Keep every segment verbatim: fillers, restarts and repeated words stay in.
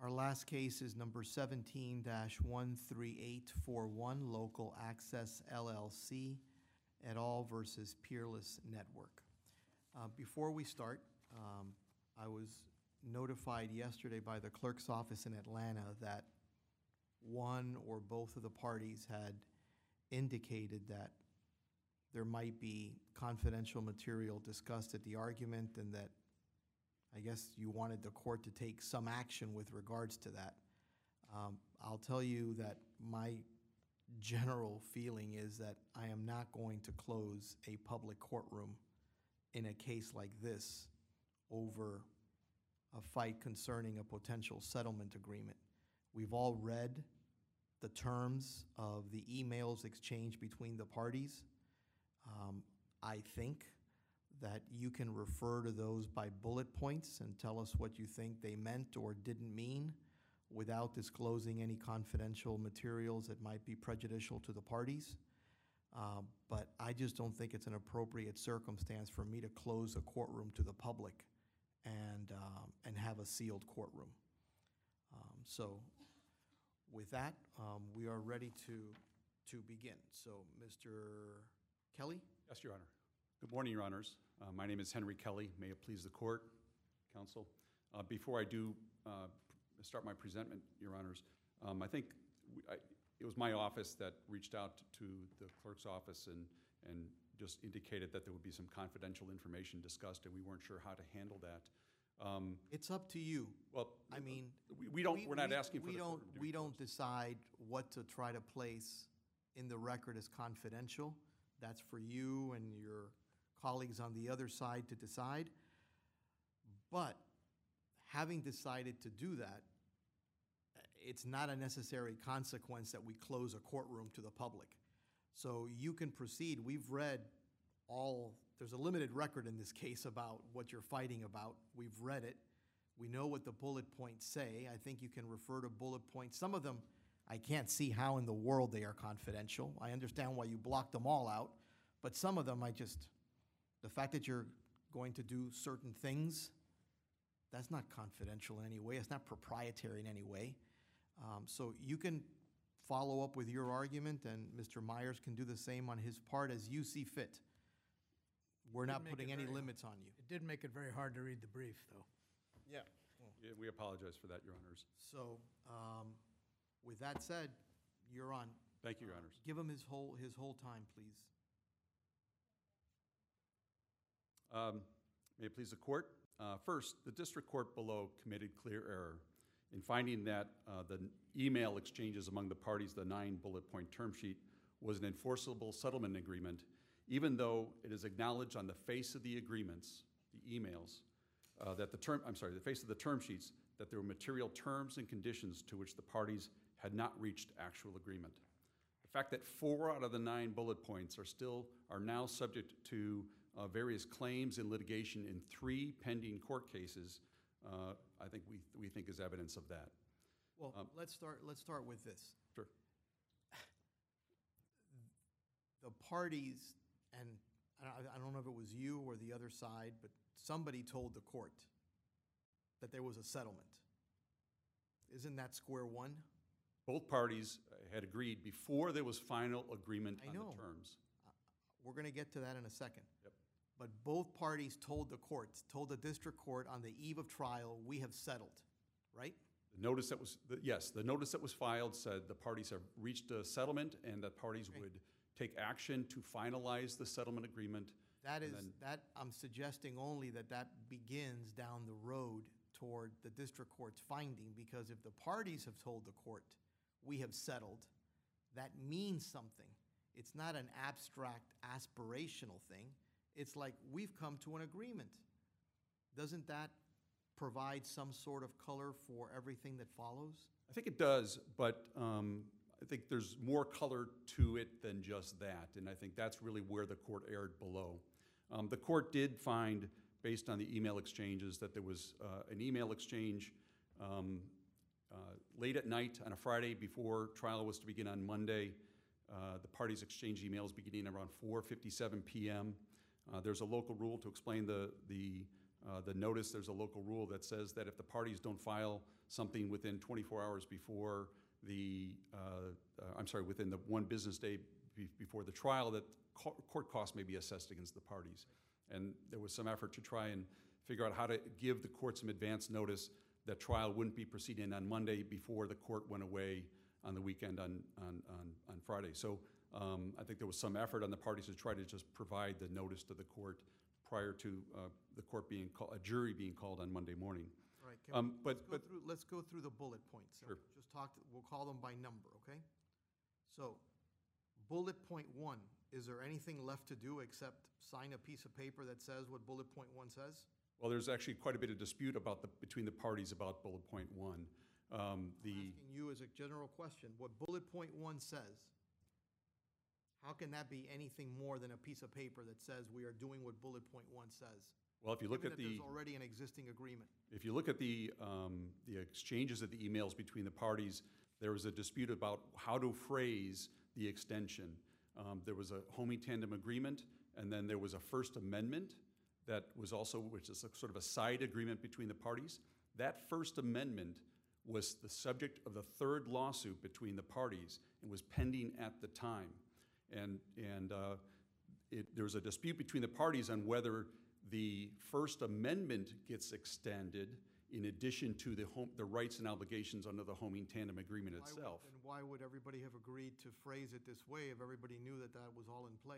Our last case is number seventeen dash one three eight four one, Local Access L L C et al. Versus Peerless Network. Uh, before we start, um, I was notified yesterday by the clerk's office in Atlanta that one or both of the parties had indicated that there might be confidential material discussed at the argument, and that I guess you wanted the court to take some action with regards to that. Um, I'll tell you that my general feeling is that I am not going to close a public courtroom in a case like this over a fight concerning a potential settlement agreement. We've all read the terms of the emails exchanged between the parties. Um, I think that you can refer to those by bullet points and tell us what you think they meant or didn't mean without disclosing any confidential materials that might be prejudicial to the parties. Uh, but I just don't think it's an appropriate circumstance for me to close a courtroom to the public and, um, and have a sealed courtroom. Um, so with that, um, we are ready to, to begin. So Mister Kelly? Yes, Your Honor. Good morning, Your Honors. Uh, my name is Henry Kelly. May it please the court, counsel. Uh, before I do uh, start my presentment, Your Honors, um, I think we, I, it was my office that reached out to the clerk's office and, and just indicated that there would be some confidential information discussed, and we weren't sure how to handle that. Um, it's up to you. Well, I mean, we, we don't. We, we're not we, asking for. We the don't. court to We don't closed. decide what to try to place in the record as confidential. That's for you and your colleagues on the other side to decide. But having decided to do that, it's not a necessary consequence that we close a courtroom to the public. So you can proceed. We've read all, there's a limited record in this case about what you're fighting about. We've read it. We know what the bullet points say. I think you can refer to bullet points. Some of them, I can't see how in the world they are confidential. I understand why you blocked them all out, but some of them I just, the fact that you're going to do certain things, that's not confidential in any way. It's not proprietary in any way. Um, so you can follow up with your argument, and Mister Myers can do the same on his part as you see fit. We're not putting any limits on you. It did make it very hard to read the brief, though. Yeah. Yeah, we apologize for that, Your Honors. So um, with that said, you're on. Thank you, Your Honors. Give him his whole, his whole time, please. Um, may it please the court. Uh, first, the district court below committed clear error in finding that uh, the email exchanges among the parties, the nine bullet point term sheet, was an enforceable settlement agreement, even though it is acknowledged on the face of the agreements, the emails, uh, that the term, I'm sorry, the face of the term sheets, that there were material terms and conditions to which the parties had not reached actual agreement. The fact that four out of the nine bullet points are still, are now subject to uh, various claims and litigation in three pending court cases, uh, I think we, we think is evidence of that. Well, Um, let's start, let's start with this. Sure. The parties, and I, I don't know if it was you or the other side, but somebody told the court that there was a settlement. Isn't that square one? Both parties had agreed before there was final agreement I on know. the terms. We're going to get to that in a second. Yep. But both parties told the court, told the district court on the eve of trial, we have settled, right? The notice that was, the, yes, the notice that was filed said the parties have reached a settlement and that parties Okay. would take action to finalize the settlement agreement. That is, And then- that, I'm suggesting only that that begins down the road toward the district court's finding, because if the parties have told the court, we have settled, that means something. It's not an abstract, aspirational thing. It's like, we've come to an agreement. Doesn't that provide some sort of color for everything that follows? I think it does, but um, I think there's more color to it than just that, and I think that's really where the court erred below. Um, the court did find, based on the email exchanges, that there was uh, an email exchange um, uh, late at night on a Friday before trial was to begin on Monday. Uh, the parties exchanged emails beginning around four fifty-seven p m Uh, there's a local rule to explain the, the, uh, the notice. There's a local rule that says that if the parties don't file something within twenty-four hours before the, uh, uh, I'm sorry, within the one business day be before the trial, that co court costs may be assessed against the parties. And there was some effort to try and figure out how to give the court some advance notice that trial wouldn't be proceeding on Monday before the court went away on the weekend on, on, on, on Friday. So um, I think there was some effort on the parties to try to just provide the notice to the court prior to uh, the court being called, a jury being called on Monday morning. All right, can Um, we, but- let's go but- through, let's go through the bullet points. and Sure. Just talk, we'll call them by number, okay? So, bullet point one, is there anything left to do except sign a piece of paper that says what bullet point one says? Well, there's actually quite a bit of dispute about the, between the parties about bullet point one. Um, I'm the, asking you as a general question, what bullet point one says, how can that be anything more than a piece of paper that says we are doing what bullet point one says? well, if you look Given at that the, there's already an existing agreement. if you look at the, um, the exchanges of the emails between the parties, there was a dispute about how to phrase the extension. Um, there was a homing tandem agreement, and then there was a First Amendment that was also, which is a sort of a side agreement between the parties. That First Amendment was the subject of the third lawsuit between the parties and was pending at the time. And, and uh, it, there was a dispute between the parties on whether the First Amendment gets extended in addition to the, home, the rights and obligations under the homing tandem agreement Why would- itself. Then why would everybody have agreed to phrase it this way if everybody knew that that was all in play?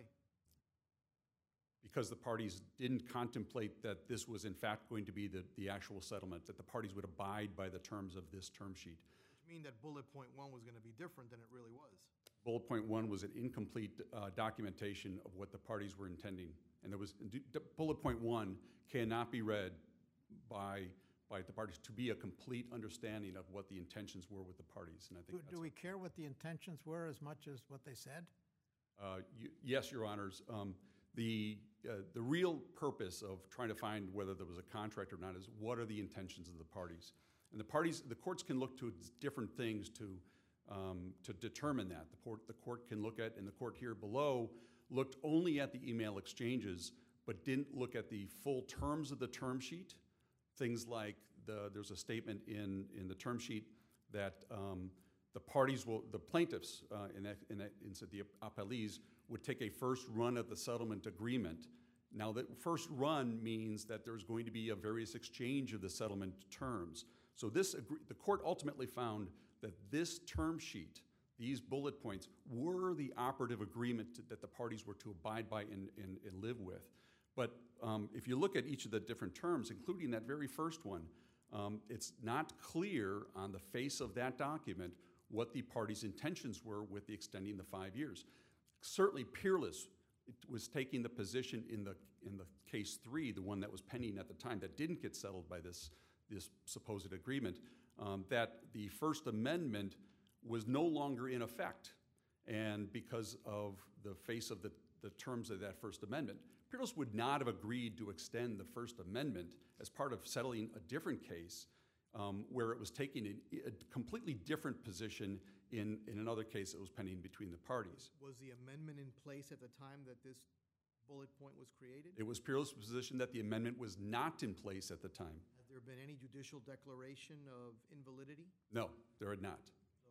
Because the parties didn't contemplate that this was in fact going to be the, the actual settlement, that the parties would abide by the terms of this term sheet. Which mean that bullet point one was gonna be different than it really was. Bullet point one was an incomplete uh, documentation of what the parties were intending. And there was, d- d- bullet point one cannot be read by, by the parties to be a complete understanding of what the intentions were with the parties. And I Do, think that's do we care what the intentions were as much as what they said? Uh, you- Yes, Your Honors. Um, The, uh, the real purpose of trying to find whether there was a contract or not is what are the intentions of the parties? And the parties, the courts can look to different things to, um, to determine that. The court, the court can look at, and the court here below looked only at the email exchanges, but didn't look at the full terms of the term sheet. Things like the, there's a statement in, in the term sheet that um, the parties will, the plaintiffs, uh, in, that- in, that- in the appellees, would take a first run at the settlement agreement. Now, that first run means that there's going to be a various exchange of the settlement terms. So this, agree- the court ultimately found that this term sheet, these bullet points, were the operative agreement to- that the parties were to abide by and, and, and live with. But um, if you look at each of the different terms, including that very first one, um, it's not clear on the face of that document what the parties' intentions were with the extending the five years. Certainly, Peerless was taking the position in the in the case three, the one that was pending at the time, that didn't get settled by this this supposed agreement, um, that the First Amendment was no longer in effect, and because of the face of the the terms of that First Amendment, Peerless would not have agreed to extend the First Amendment as part of settling a different case, um, where it was taking a, a completely different position in, in another case that was pending between the parties. Was the amendment in place at the time that this bullet point was created? It was Peerless' position that the amendment was not in place at the time. Has there been any judicial declaration of invalidity? No, there had not. So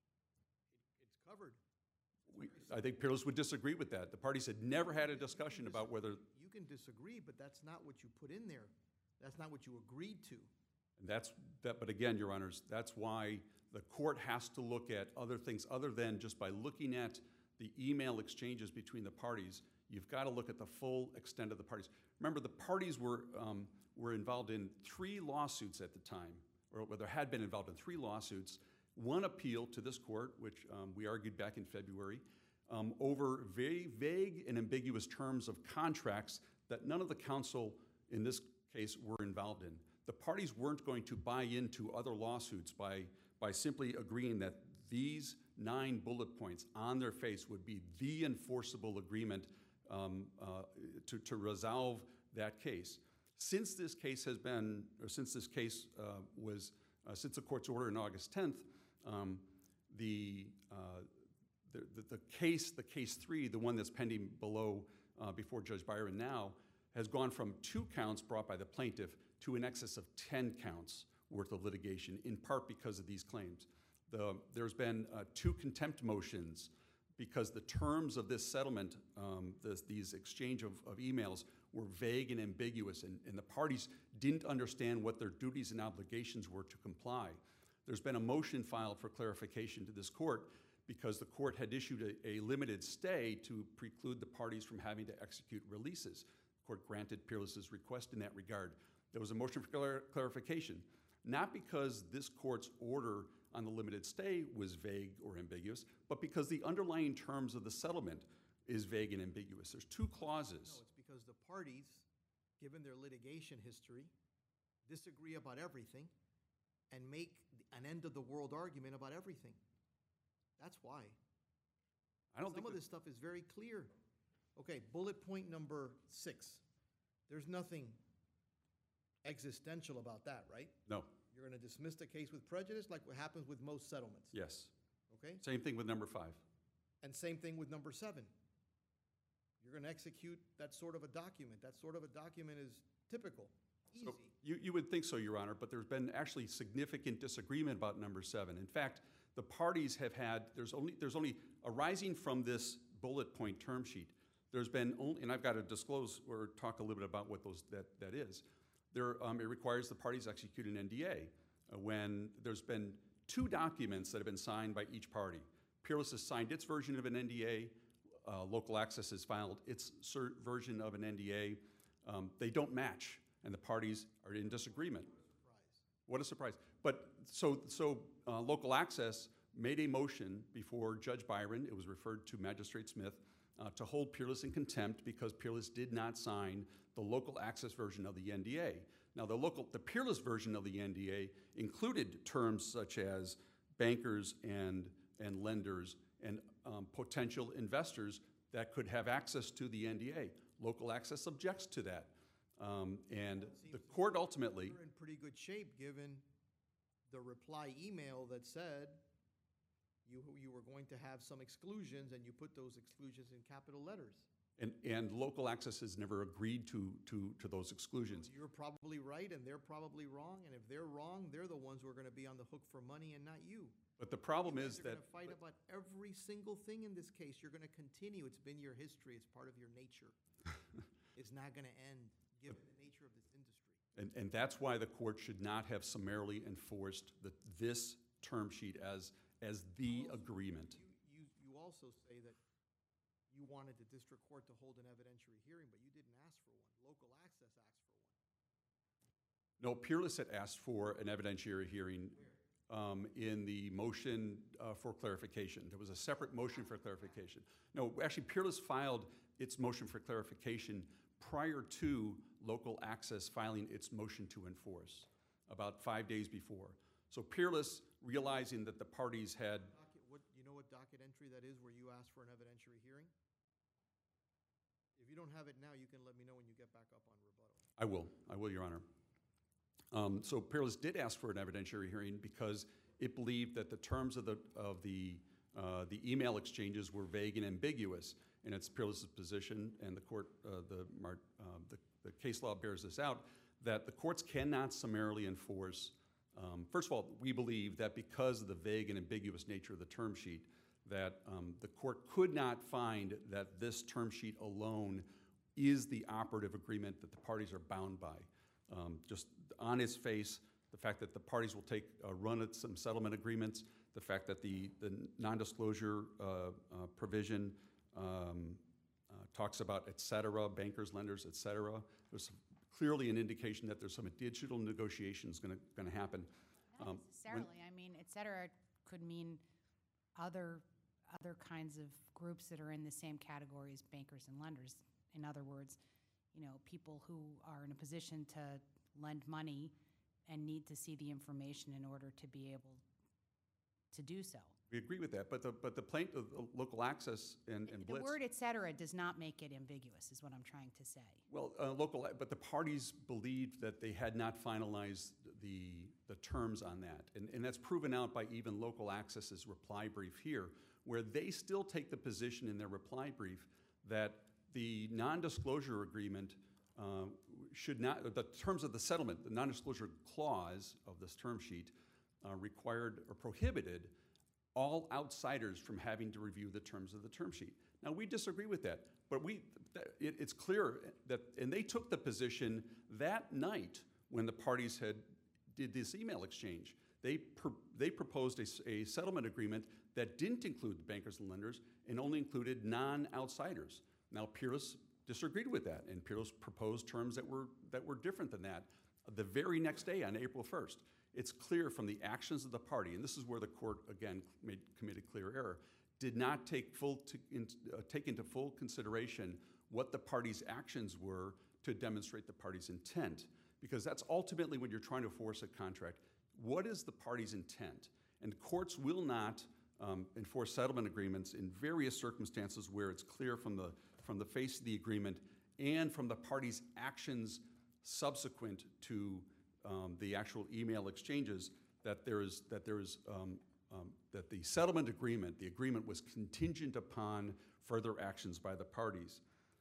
it- it's covered. We, I think Peerless would disagree with that. The parties had never had a discussion about whether, You can disagree, but that's not what you put in there. That's not what you agreed to. and that's, that. But again, Your Honors, that's why the court has to look at other things other than just by looking at the email exchanges between the parties. You've got to look at the full extent of the parties. Remember, the parties were, um, were involved in three lawsuits at the time, or well, there had been involved in three lawsuits. One appeal to this court, which um, we argued back in February, um, over very vague and ambiguous terms of contracts that none of the counsel in this case were involved in. The parties weren't going to buy into other lawsuits by, by simply agreeing that these nine bullet points on their face would be the enforceable agreement um, uh, to, to resolve that case. Since this case has been, or since this case uh, was, uh, since the court's order on August tenth, um, the, uh, the, the, the case, the case three, the one that's pending below, uh, before Judge Byron now, has gone from two counts brought by the plaintiff to in excess of ten counts, worth of litigation, in part because of these claims. The, there's been uh, two contempt motions because the terms of this settlement, um, this, these exchange of, of emails, were vague and ambiguous, and, and the parties didn't understand what their duties and obligations were to comply. There's been a motion filed for clarification to this court because the court had issued a, a limited stay to preclude the parties from having to execute releases. The court granted Peerless's request in that regard. There was a motion for clar clarification, not because this court's order on the limited stay was vague or ambiguous, but because the underlying terms of the settlement is vague and ambiguous. There's two clauses. No, it's because the parties, given their litigation history, disagree about everything and make an end-of-the-world argument about everything. That's why. I don't Some think of that- this stuff is very clear. Okay, bullet point number six. There's nothing existential about that, right? No. You're going to dismiss the case with prejudice like what happens with most settlements, Yes. okay? Same thing with number five. And same thing with number seven. You're going to execute that sort of a document. That sort of a document is typical, easy. So you, you would think so, Your Honor, but there's been actually significant disagreement about number seven. In fact, the parties have had, there's only, there's only, arising from this bullet point term sheet, there's been only, and I've got to disclose or talk a little bit about what those, that, that is. There, um, it requires the parties execute an N D A uh, when there's been two documents that have been signed by each party. Peerless has signed its version of an N D A. Uh, Local Access has filed its cert version of an N D A. Um, they don't match, and the parties are in disagreement. What a surprise. But so, so uh, Local Access made a motion before Judge Byron, it was referred to Magistrate Smith, uh, to hold Peerless in contempt because Peerless did not sign the Local Access version of the N D A. Now, the local, the Peerless version of the N D A included terms such as bankers and, and lenders and um, potential investors that could have access to the N D A. Local Access objects to that. Um, and the court ultimately... You're in pretty good shape, given the reply email that said you, you were going to have some exclusions, and you put those exclusions in capital letters. And, and Local Access has never agreed to, to, to those exclusions. You're probably right, and they're probably wrong, and if they're wrong, they're the ones who are gonna be on the hook for money and not you. But the problem You is guys are that... gonna fight about every single thing in this case. You're gonna continue. It's been your history. It's part of your nature. It's not gonna end, given the nature of this industry. And, and that's why the court should not have summarily enforced the, this term sheet as, as the agreement. You, you, you also say that you wanted the district court to hold an evidentiary hearing, but you didn't ask for one. Local Access asked for one. No, Peerless had asked for an evidentiary hearing um, in the motion uh, for clarification. There was a separate motion for clarification. No, actually, Peerless filed its motion for clarification prior to Local Access filing its motion to enforce, about five days before. So Peerless, realizing that the parties had... Docket, what, you know what docket entry that is where you asked for an evidentiary hearing? If you don't have it now, you can let me know when you get back up on rebuttal. I will, I will, Your Honor. Um, so Peerless did ask for an evidentiary hearing because it believed that the terms of the, of the, uh, the email exchanges were vague and ambiguous. And it's Peerless's position, and the court, uh, the, uh, the, the case law bears this out, that the courts cannot summarily enforce. Um, first of all, we believe that because of the vague and ambiguous nature of the term sheet, that um, the court could not find that this term sheet alone is the operative agreement that the parties are bound by. Um, just on its face, the fact that the parties will take a run at some settlement agreements, the fact that the, the non-disclosure uh, uh, provision um, uh, talks about et cetera, bankers, lenders, et cetera. There's clearly an indication that there's some digital negotiations going to happen. Not Um, necessarily. I mean, et cetera could mean other, other kinds of groups that are in the same category as bankers and lenders. In other words, you know, people who are in a position to lend money and need to see the information in order to be able to do so. We agree with that, but the, but the plaintiff, the Local Access and, and The Blitz. word et cetera does not make it ambiguous, is what I'm trying to say. Well, uh, local, but the parties believed that they had not finalized the, the terms on that. And, and that's proven out by even Local Access's reply brief here, where they still take the position in their reply brief that the non-disclosure agreement uh, should not, the terms of the settlement, the non-disclosure clause of this term sheet uh, required or prohibited all outsiders from having to review the terms of the term sheet. Now, we disagree with that, but we, it, it's clear that, and they took the position that night when the parties had did this email exchange. They, pr they proposed a, a settlement agreement that didn't include the bankers and lenders and only included non-outsiders. Now, Peerless disagreed with that, and Peerless proposed terms that were, that were different than that. The very next day, on April first, it's clear from the actions of the party, and this is where the court, again, made, committed clear error, did not take, full to, in, uh, take into full consideration what the party's actions were to demonstrate the party's intent. Because that's ultimately when you're trying to force a contract. What is the party's intent? And courts will not um, enforce settlement agreements in various circumstances where it's clear from the, from the face of the agreement and from the party's actions subsequent to um, the actual email exchanges that there is, that there is, um, um, that the settlement agreement, the agreement was contingent upon further actions by the parties.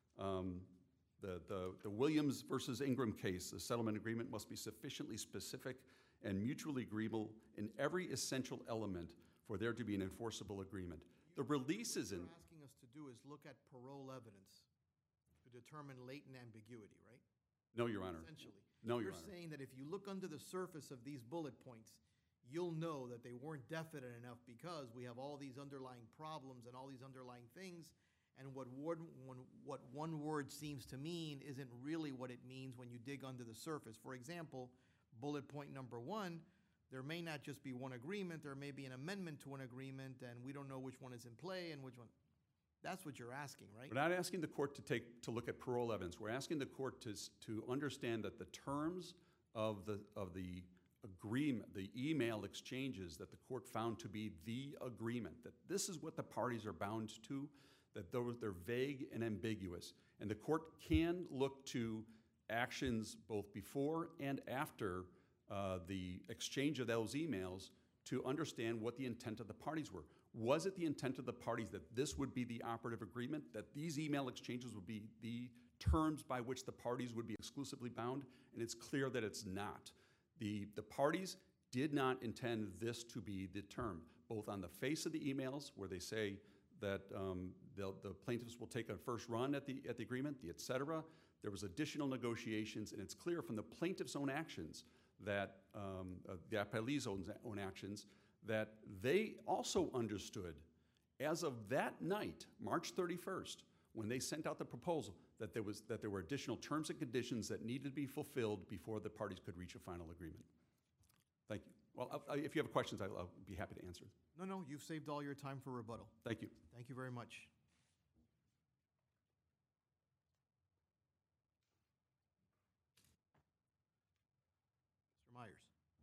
Um, The, the, the Williams versus Ingram case, the settlement agreement must be sufficiently specific and mutually agreeable in every essential element for there to be an enforceable agreement. The release is in. What you're asking us to do is look at parole evidence to determine latent ambiguity, right? No, Your Honor. Essentially. No, Your You're Honor. saying that if you look under the surface of these bullet points, you'll know that they weren't definite enough because we have all these underlying problems and all these underlying things. And what, word, one, what one word seems to mean isn't really what it means when you dig under the surface. For example, bullet point number one, there may not just be one agreement, there may be an amendment to an agreement, and we don't know which one is in play and which one. That's what you're asking, right? We're not asking the court to take, to look at parole evidence. We're asking the court to, to understand that the terms of the, of the agreement, the email exchanges that the court found to be the agreement, that this is what the parties are bound to, that those, they're vague and ambiguous. And the court can look to actions both before and after uh, the exchange of those emails to understand what the intent of the parties were. Was it the intent of the parties that this would be the operative agreement, that these email exchanges would be the terms by which the parties would be exclusively bound? And it's clear that it's not. The, the parties did not intend this to be the term, both on the face of the emails where they say that um, the, the plaintiffs will take a first run at the, at the agreement, the et cetera. There was additional negotiations, and it's clear from the plaintiff's own actions that, um, uh, the appellee's own, own actions, that they also understood as of that night, March thirty-first, when they sent out the proposal, that there, was, that there were additional terms and conditions that needed to be fulfilled before the parties could reach a final agreement. Thank you. Well, I'll, if you have questions, I'll, I'll be happy to answer. No, no, you've saved all your time for rebuttal. Thank you. Thank you very much. Mister Myers.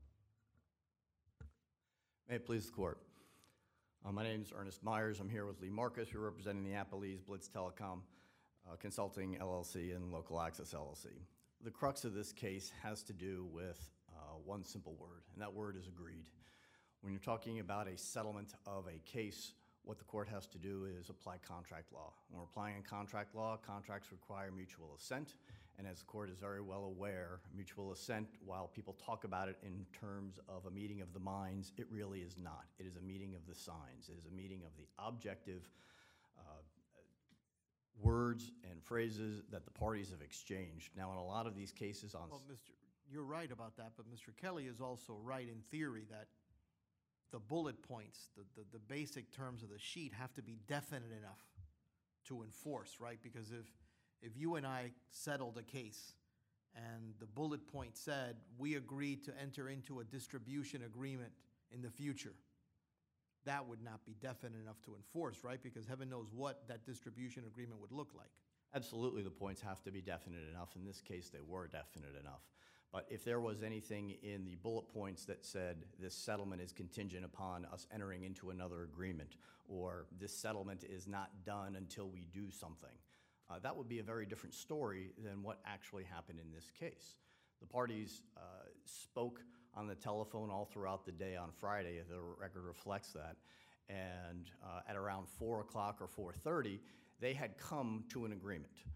May it please the court. Uh, my name is Ernest Myers. I'm here with Lee Marcus. We're representing the Appellees Blitz Telecom uh, Consulting L L C and Local Access L L C. The crux of this case has to do with uh, one simple word, and that word is agreed. When you're talking about a settlement of a case, what the court has to do is apply contract law. When we're applying contract law, contracts require mutual assent, and as the court is very well aware, mutual assent, while people talk about it in terms of a meeting of the minds, it really is not. It is a meeting of the signs. It is a meeting of the objective uh, words and phrases that the parties have exchanged. Now, in a lot of these cases on... Well, Mister You're right about that, but Mister Kelly is also right in theory that the bullet points, the, the, the basic terms of the sheet have to be definite enough to enforce, right? Because if, if you and I settled a case and the bullet point said, we agreed to enter into a distribution agreement in the future, that would not be definite enough to enforce, right? Because heaven knows what that distribution agreement would look like. Absolutely, the points have to be definite enough. In this case, they were definite enough. But if there was anything in the bullet points that said this settlement is contingent upon us entering into another agreement, or this settlement is not done until we do something, uh, that would be a very different story than what actually happened in this case. The parties uh, spoke on the telephone all throughout the day on Friday, the record reflects that, and uh, at around four o'clock or four thirty, they had come to an agreement.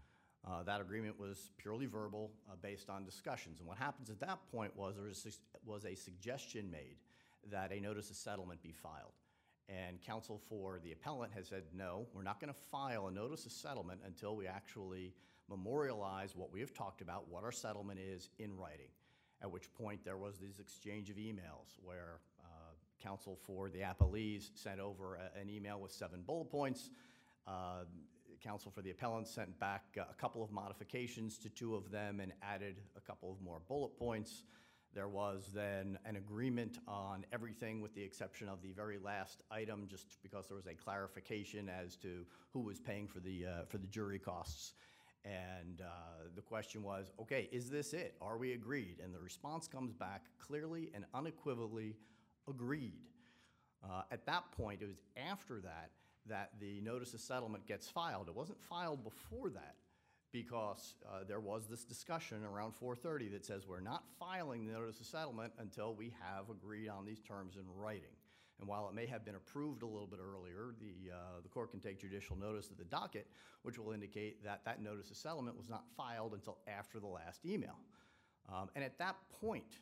Uh, that agreement was purely verbal, uh, based on discussions. And what happens at that point was there was a, was a suggestion made that a notice of settlement be filed. And counsel for the appellant has said, no, we're not going to file a notice of settlement until we actually memorialize what we have talked about, what our settlement is, in writing. At which point there was this exchange of emails where uh, counsel for the appellees sent over a, an email with seven bullet points. Uh, counsel for the appellant sent back uh, a couple of modifications to two of them and added a couple of more bullet points. There was then an agreement on everything with the exception of the very last item, just because there was a clarification as to who was paying for the, uh, for the jury costs. And uh, the question was, okay, is this it? Are we agreed? And the response comes back clearly and unequivocally agreed. Uh, at that point, it was after that that the notice of settlement gets filed. It wasn't filed before that, because uh, there was this discussion around four thirty that says we're not filing the notice of settlement until we have agreed on these terms in writing. And while it may have been approved a little bit earlier, the, uh, the court can take judicial notice of the docket, which will indicate that that notice of settlement was not filed until after the last email. Um, and at that point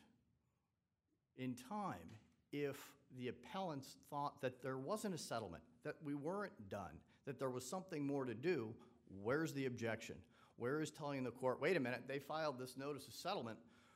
in time, if the appellants thought that there wasn't a settlement, that we weren't done, that there was something more to do, where's the objection? Where is telling the court, wait a minute, they filed this notice of settlement,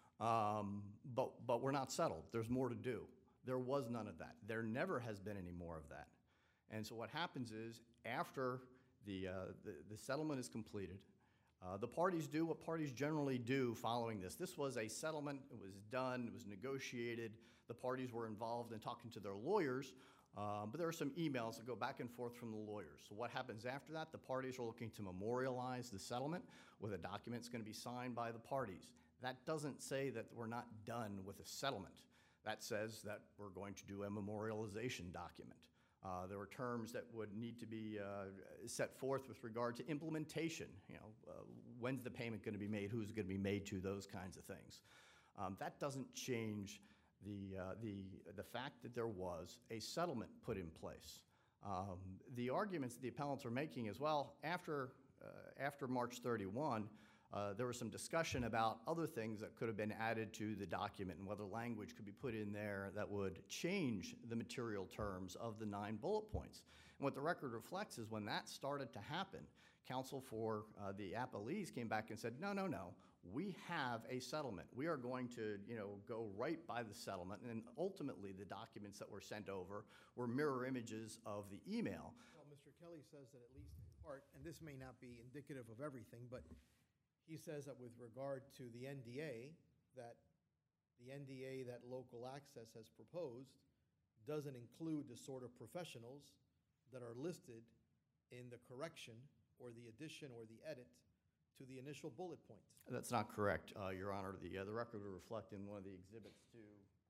um, but, but we're not settled. There's more to do. There was none of that. There never has been any more of that. And so what happens is, after the, uh, the, the settlement is completed, uh, the parties do what parties generally do following this. This was a settlement. It was done. It was negotiated. The parties were involved in talking to their lawyers, uh, but there are some emails that go back and forth from the lawyers. So what happens after that? The parties are looking to memorialize the settlement with a document that's going to be signed by the parties. That doesn't say that we're not done with a settlement. That says that we're going to do a memorialization document. Uh, there were terms that would need to be uh, set forth with regard to implementation. You know, uh, when's the payment going to be made? Who's going to be made to? Those kinds of things. Um, that doesn't change the, uh, the, the fact that there was a settlement put in place. Um, the arguments that the appellants are making as well, after, uh, after March thirty-first, Uh, there was some discussion about other things that could have been added to the document and whether language could be put in there that would change the material terms of the nine bullet points. And what the record reflects is when that started to happen, counsel for uh, the appellees came back and said, no, no, no, we have a settlement. We are going to, you know, go right by the settlement. And ultimately, the documents that were sent over were mirror images of the email. Well, Mister Kelly says that at least in part, and this may not be indicative of everything, but he says that with regard to the N D A, that the N D A that Local Access has proposed doesn't include the sort of professionals that are listed in the correction or the addition or the edit to the initial bullet points. That's not correct, uh, Your Honor. The, uh, the record will reflect in one of the exhibits to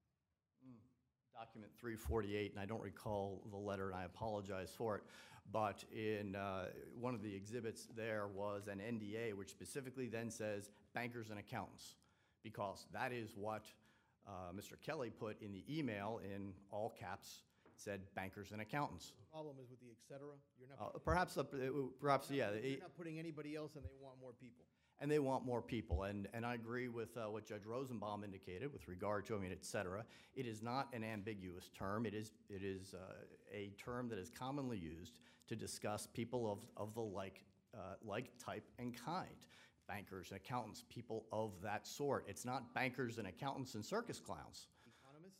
mm, document three forty-eight, and I don't recall the letter, and I apologize for it, but in uh, one of the exhibits there was an N D A, which specifically then says bankers and accountants, because that is what uh, Mister Kelly put in the email in all caps, said bankers and accountants. The problem is with the et cetera. You're not, Uh, perhaps, uh, perhaps, yeah. you're it- not putting anybody else, and they want more people. And they want more people. And, and I agree with uh, what Judge Rosenbaum indicated with regard to, I mean, et cetera. It is not an ambiguous term. It is, it is uh, a term that is commonly used to discuss people of, of the like, uh, like type and kind. Bankers and accountants, people of that sort. It's not bankers and accountants and circus clowns. Economists?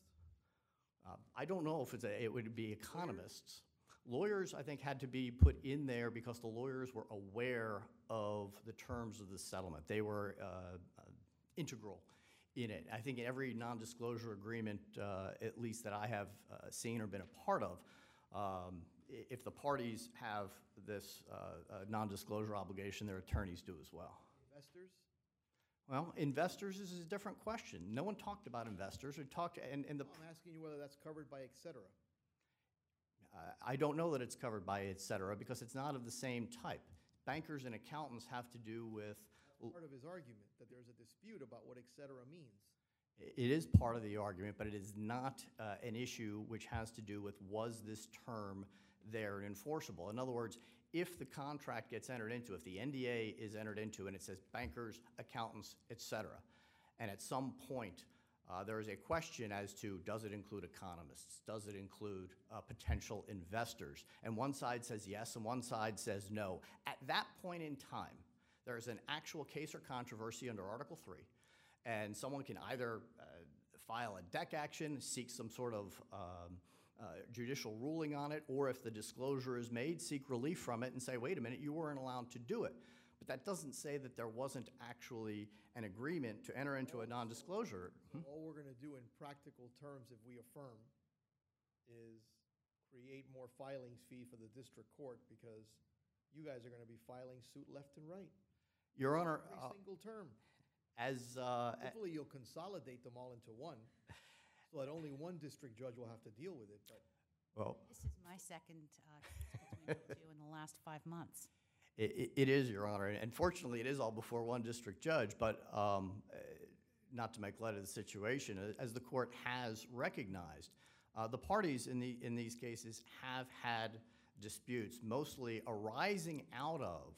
Uh, I don't know if it's a, it would be economists. Lawyers, I think, had to be put in there because the lawyers were aware of the terms of the settlement. They were uh, uh, integral in it. I think in every non-disclosure agreement, uh, at least that I have uh, seen or been a part of, um, i- if the parties have this uh, uh, non-disclosure obligation, their attorneys do as well. Investors? Well, investors is a different question. No one talked about investors. We talked, and, and the I'm asking you whether that's covered by et cetera. Uh, I don't know that it's covered by et cetera, because it's not of the same type. Bankers and accountants have to do with, That's part of his argument, that there's a dispute about what et cetera means. it is part of the argument, but it is not uh, an issue which has to do with was this term there and enforceable. In other words, if the contract gets entered into, if the N D A is entered into and it says bankers, accountants, et cetera, and at some point uh, there is a question as to does it include economists, does it include uh, potential investors, and one side says yes and one side says no. At that point in time, there is an actual case or controversy under Article three, and someone can either uh, file a deck action, seek some sort of um, uh, judicial ruling on it, or if the disclosure is made, seek relief from it and say, wait a minute, you weren't allowed to do it. But that doesn't say that there wasn't actually an agreement to enter into a non-disclosure. So all we're gonna do in practical terms, if we affirm, is create more filings fee for the district court, because you guys are gonna be filing suit left and right, Your Honor, every uh, single term. as, uh, Hopefully, you'll consolidate them all into one, so that only one district judge will have to deal with it, but well, This is my second uh, case between the two in the last five months. It, it- it is, Your Honor, and fortunately, it is all before one district judge, but um, uh, not to make light of the situation, a- as the court has recognized, uh, the parties in the, in these cases have had disputes, mostly arising out of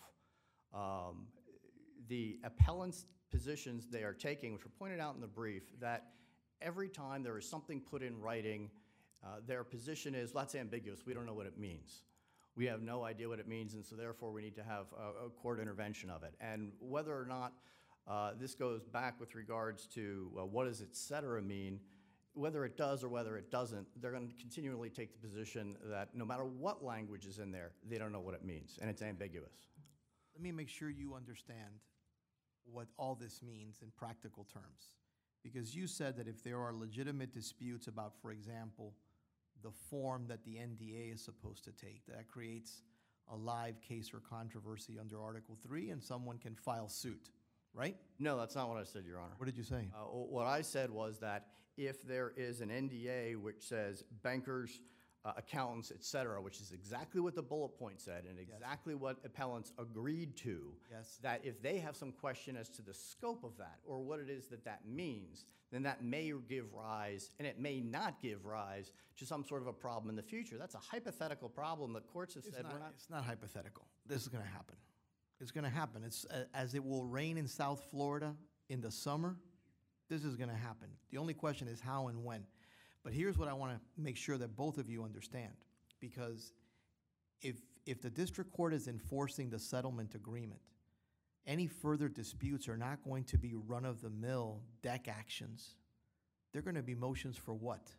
um, the appellant's positions they are taking, which were pointed out in the brief, that every time there is something put in writing, uh, their position is, well, that's ambiguous, we don't know what it means. We have no idea what it means, and so therefore we need to have a, a court intervention of it. And whether or not uh, this goes back with regards to uh, what does et cetera mean, whether it does or whether it doesn't, they're going to continually take the position that no matter what language is in there, they don't know what it means, and it's ambiguous. let me make sure you understand what all this means in practical terms. Because you said that if there are legitimate disputes about, for example, the form that the N D A is supposed to take, that creates a live case or controversy under Article three, and someone can file suit, right? No, that's not what I said, Your Honor. What did you say? Uh, What I said was that if there is an N D A which says bankers, uh, accountants, et cetera, which is exactly what the bullet point said and exactly what appellants agreed to, Yes. that if they have some question as to the scope of that or what it is that that means, then that may give rise, and it may not give rise, to some sort of a problem in the future. That's a hypothetical problem that courts have It's said not, we're not. it's not hypothetical. This is gonna happen. It's gonna happen. It's, uh, as it will rain in South Florida in the summer, this is gonna happen. The only question is how and when. But here's what I wanna make sure that both of you understand, because if, if the district court is enforcing the settlement agreement, any further disputes are not going to be run-of-the-mill deck actions. They're gonna be motions for what?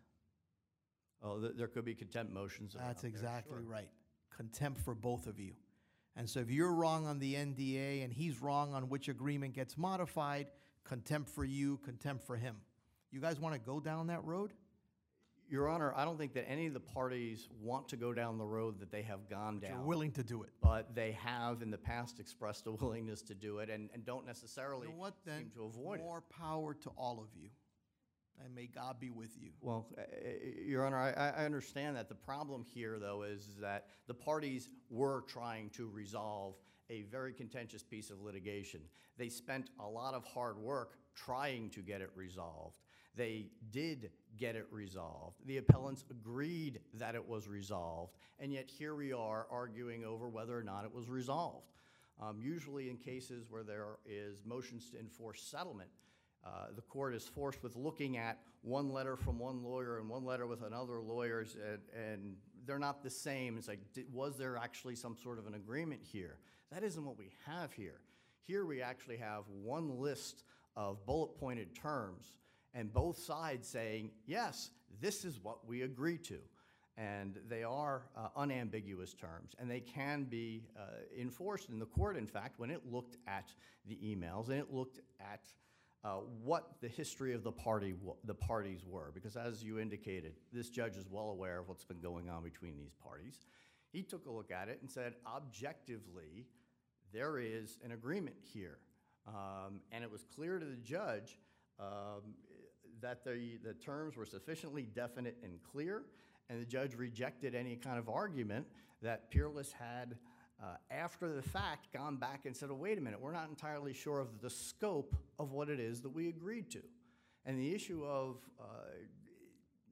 Oh, th- there could be contempt motions. that are That's out there, exactly sure. right. Contempt for both of you. And so if you're wrong on the N D A and he's wrong on which agreement gets modified, contempt for you, contempt for him. You guys want to go down that road? Your Honor, I don't think that any of the parties want to go down the road that they have gone You're down. willing to do it. But they have in the past expressed a willingness to do it and, and don't necessarily You know what, then? seem to avoid it. More power to all of you. And may God be with you. Well, uh, Your Honor, I, I understand that. The problem here, though, is that the parties were trying to resolve a very contentious piece of litigation. They spent a lot of hard work trying to get it resolved. They did get it resolved. The appellants agreed that it was resolved, and yet here we are arguing over whether or not it was resolved. Um, usually in cases where there is motions to enforce settlement, uh, the court is forced with looking at one letter from one lawyer and one letter with another lawyer's, and, and they're not the same. It's like, did, was there actually some sort of an agreement here? That isn't what we have here. Here we actually have one list of bullet-pointed terms, and both sides saying, yes, this is what we agreed to. And they are uh, unambiguous terms, and they can be uh, enforced in the court, in fact, when it looked at the emails and it looked at uh, what the history of the party, the parties were. Because as you indicated, this judge is well aware of what's been going on between these parties. He took a look at it and said, objectively, there is an agreement here. Um, and it was clear to the judge um, that the, the terms were sufficiently definite and clear, and the judge rejected any kind of argument that Peerless had, uh, after the fact, gone back and said, oh, wait a minute, we're not entirely sure of the scope of what it is that we agreed to. And the issue of uh,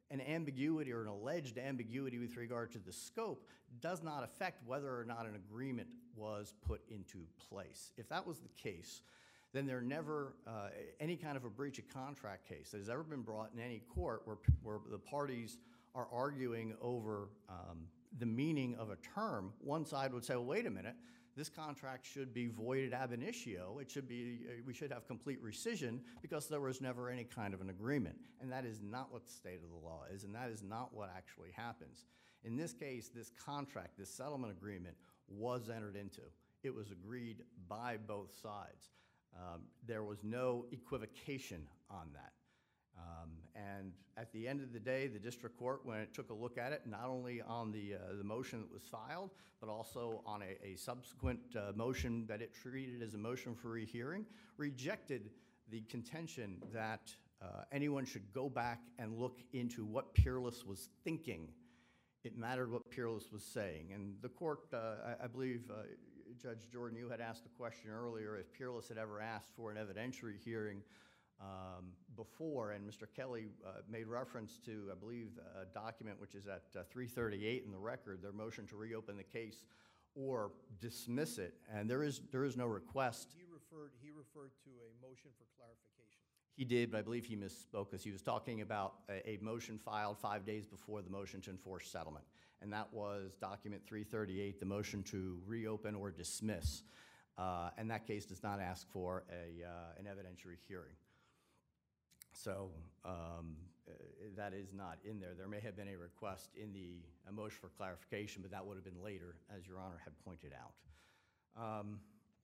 an ambiguity or an alleged ambiguity with regard to the scope does not affect whether or not an agreement was put into place. If that was the case, then there never, uh, any kind of a breach of contract case that has ever been brought in any court where, where the parties are arguing over um, the meaning of a term, one side would say, well, wait a minute, this contract should be voided ab initio. It should be, uh, we should have complete rescission because there was never any kind of an agreement. And that is not what the state of the law is, and that is not what actually happens. In this case, this contract, this settlement agreement was entered into. It was agreed by both sides. Um, there was no equivocation on that. Um, and at the end of the day, the district court, when it took a look at it, not only on the, uh, the motion that was filed, but also on a, a subsequent uh, motion that it treated as a motion for rehearing, rejected the contention that uh, anyone should go back and look into what Peerless was thinking. It mattered what Peerless was saying. And the court, uh, I, I believe, uh, Judge Jordan, you had asked the question earlier if Peerless had ever asked for an evidentiary hearing um, before, and Mister Kelly uh, made reference to, I believe, a document which is at uh, three thirty-eight in the record, their motion to reopen the case or dismiss it, and there is, there is no request. He referred, he referred to a motion for clarification. He did, but I believe he misspoke because he was talking about a, a motion filed five days before the motion to enforce settlement. And that was document three thirty-eight, the motion to reopen or dismiss. Uh, and that case does not ask for a, uh, an evidentiary hearing. So um, uh, that is not in there. There may have been a request in the a motion for clarification, but that would have been later, as Your Honor had pointed out. Um,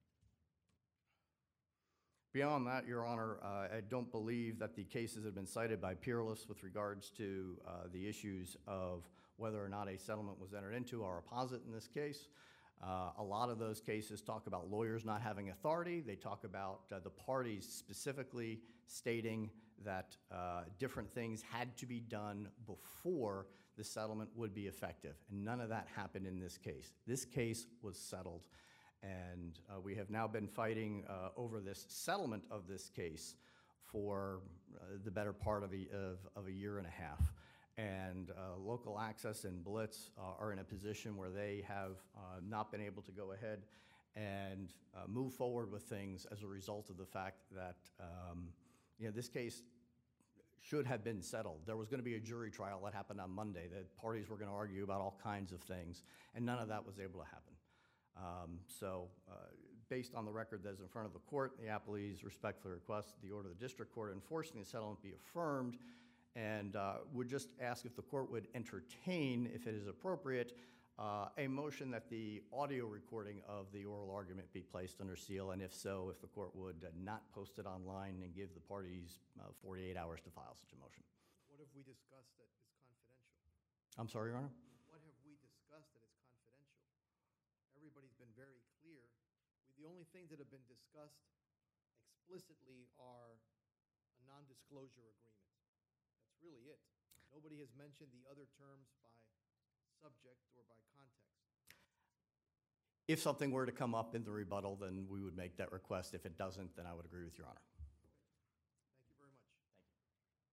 Beyond that, Your Honor, uh, I don't believe that the cases that have been cited by Peerless with regards to uh, the issues of whether or not a settlement was entered into are opposite in this case. Uh, a lot of those cases talk about lawyers not having authority. They talk about uh, the parties specifically stating that uh, different things had to be done before the settlement would be effective. And none of that happened in this case. This case was settled. And uh, we have now been fighting uh, over this settlement of this case for uh, the better part of a, of, of a year and a half. And uh, Local Access and Blitz uh, are in a position where they have uh, not been able to go ahead and uh, move forward with things as a result of the fact that um, you know, this case should have been settled. There was going to be a jury trial that happened on Monday. The parties were going to argue about all kinds of things, and none of that was able to happen. Um, so, uh, based on the record that is in front of the court, the appellees respectfully request the order of the district court enforcing the settlement be affirmed, and uh, would just ask if the court would entertain, if it is appropriate, uh, a motion that the audio recording of the oral argument be placed under seal, and if so, if the court would uh, not post it online and give the parties uh, forty-eight hours to file such a motion. What have we discussed that is confidential? I'm sorry, Your Honor? What have we discussed that is confidential? Everybody's been very clear. We, the only things that have been discussed explicitly are a non-disclosure agreement. That's really it. Nobody has mentioned the other terms by subject or by context. If something were to come up in the rebuttal, then we would make that request. If it doesn't, then I would agree with Your Honor. Thank you very much. Thank you.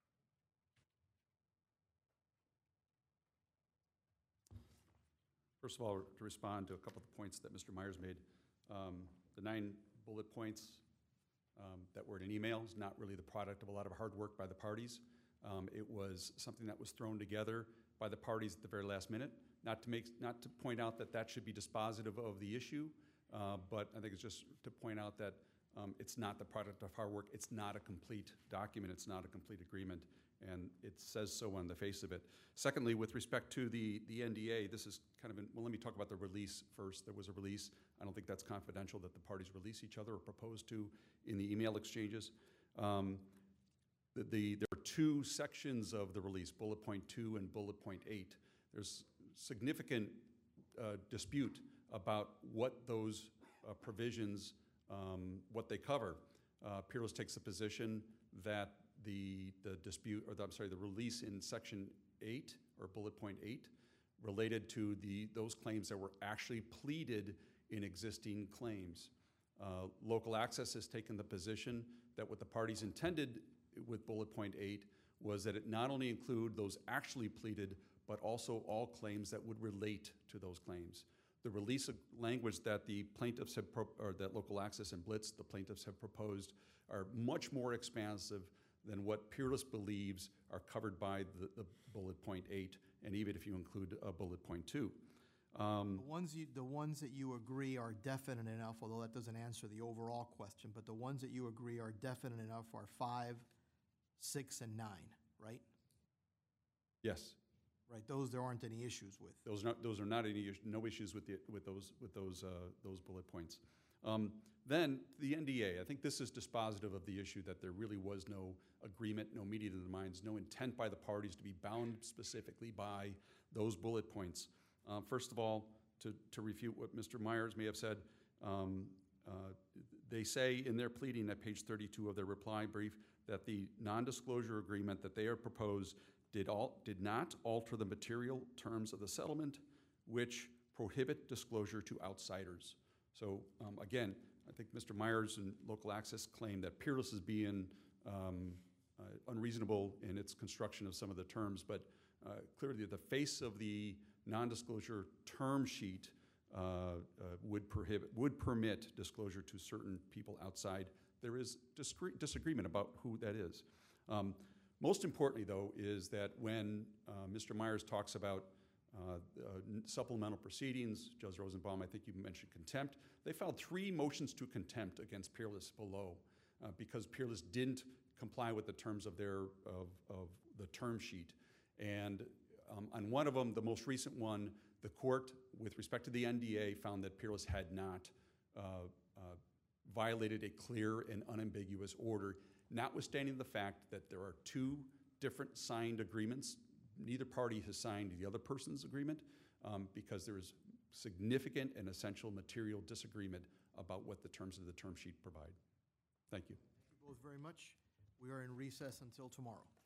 First of all, to respond to a couple of the points that Mister Myers made, um, the nine bullet points um, that were in an email is not really the product of a lot of hard work by the parties. Um, it was something that was thrown together by the parties at the very last minute. Not to make, not to point out that that should be dispositive of the issue, uh, but I think it's just to point out that um, it's not the product of hard work. It's not a complete document. It's not a complete agreement, and it says so on the face of it. Secondly, with respect to the, the N D A, this is kind of, an, well, let me talk about the release first. There was a release. I don't think that's confidential that the parties release each other or propose to in the email exchanges. Um, the, the, there are two sections of the release, bullet point two and bullet point eight. There's significant uh, dispute about what those uh, provisions, um, what they cover. Uh, Peerless takes the position that the, the dispute, or the, I'm sorry, the release in section eight, or bullet point eight, related to the, those claims that were actually pleaded in existing claims. Uh, Local Access has taken the position that what the parties intended with bullet point eight was that it not only include those actually pleaded, but also all claims that would relate to those claims. The release of language that the plaintiffs have, pro- or that Local Access and Blitz, the plaintiffs have proposed, are much more expansive than what Peerless believes are covered by the, the bullet point eight, and even if you include uh, bullet point two. Um, The ones you, the ones that you agree are definite enough, although that doesn't answer the overall question, but the ones that you agree are definite enough are five, six, and nine, right? yes, Right, those there aren't any issues with. those are not, those are not any issue, no issues with the, with those with those uh, those bullet points. Um, then the N D A. I think this is dispositive of the issue that there really was no agreement, no meeting of the minds, no intent by the parties to be bound specifically by those bullet points. Uh, first of all, to, to refute what Mister Myers may have said, um, uh, they say in their pleading at page thirty-two of their reply brief that the non-disclosure agreement that they are proposed did, all, did not alter the material terms of the settlement, which prohibit disclosure to outsiders. So um, again, I think Mister Myers and Local Access claim that Peerless is being um, uh, unreasonable in its construction of some of the terms, but uh, clearly the face of the non-disclosure term sheet uh, uh, would prohibit, would permit disclosure to certain people outside. There is discre- disagreement about who that is. Um, most importantly, though, is that when uh, Mister Myers talks about uh, uh, supplemental proceedings, Judge Rosenbaum, I think you mentioned contempt. They filed three motions to contempt against Peerless below uh, because Peerless didn't comply with the terms of their of, of the term sheet. And um, on one of them, the most recent one, the court, with respect to the N D A, found that Peerless had not uh, uh, violated a clear and unambiguous order, notwithstanding the fact that there are two different signed agreements. Neither party has signed the other person's agreement um, because there is significant and essential material disagreement about what the terms of the term sheet provide. Thank you. Thank you both very much. We are in recess until tomorrow.